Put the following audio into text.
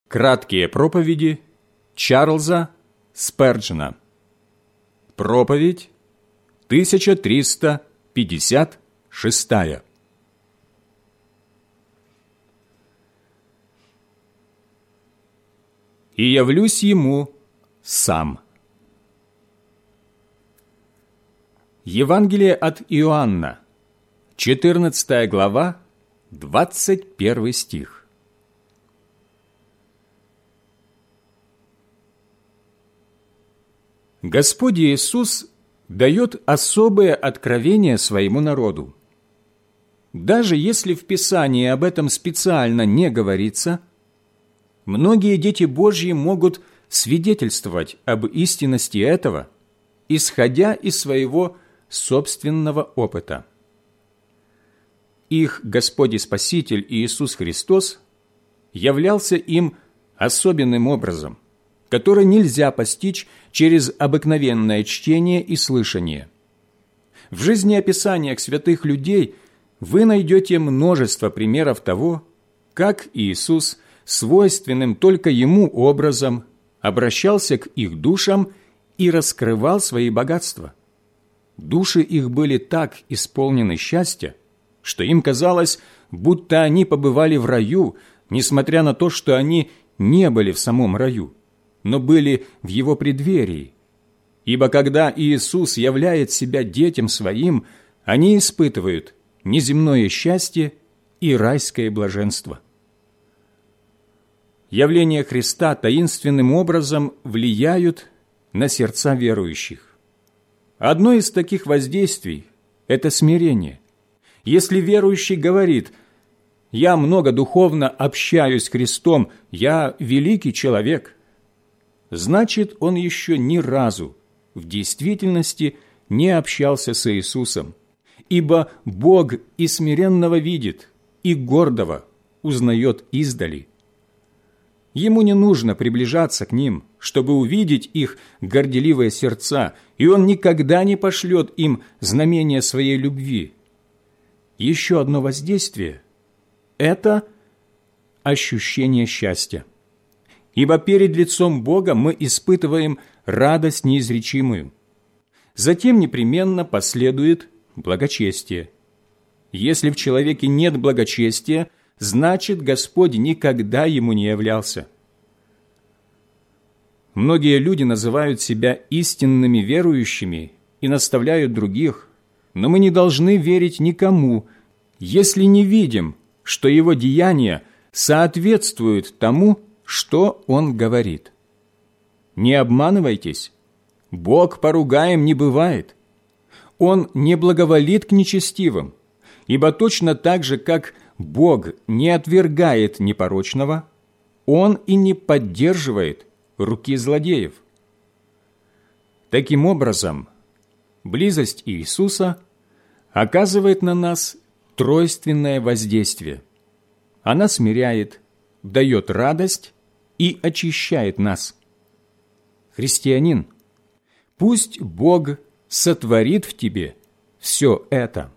Краткие проповеди Чарльза Сперджена. Проповедь 1356. «И явлюсь ему сам». Евангелие от Иоанна, 14 глава, 21 стих. Господь Иисус дает особое откровение своему народу. Даже если в Писании об этом специально не говорится, многие дети Божьи могут свидетельствовать об истинности этого, исходя из своего собственного опыта. Их Господь и Спаситель Иисус Христос являлся им особенным образом, который нельзя постичь через обыкновенное чтение и слышание. В жизнеописаниях святых людей вы найдете множество примеров того, как Иисус свойственным только Ему образом обращался к их душам и раскрывал свои богатства. Души их были так исполнены счастья, что им казалось, будто они побывали в раю, несмотря на то, что они не были в самом раю, но были в его преддверии. Ибо когда Иисус являет себя детям своим, они испытывают неземное счастье и райское блаженство. Явления Христа таинственным образом влияют на сердца верующих. Одно из таких воздействий – это смирение. Если верующий говорит: «Я много духовно общаюсь с Христом, я великий человек», значит, он еще ни разу в действительности не общался с Иисусом, ибо Бог и смиренного видит, и гордого узнает издали. Ему не нужно приближаться к ним, чтобы увидеть их горделивые сердца, и он никогда не пошлет им знамения своей любви. Еще одно воздействие – это ощущение счастья. Ибо перед лицом Бога мы испытываем радость неизречимую. Затем непременно последует благочестие. Если в человеке нет благочестия, значит, Господь никогда ему не являлся. Многие люди называют себя истинными верующими и наставляют других, но мы не должны верить никому, если не видим, что его деяния соответствуют тому, что он говорит. Не обманывайтесь, Бог поругаем не бывает. Он не благоволит к нечестивым, ибо точно так же, как Бог не отвергает непорочного, Он и не поддерживает руки злодеев. Таким образом, близость Иисуса оказывает на нас тройственное воздействие. Она смиряет, дает радость и очищает нас. Христианин, пусть Бог сотворит в тебе все это.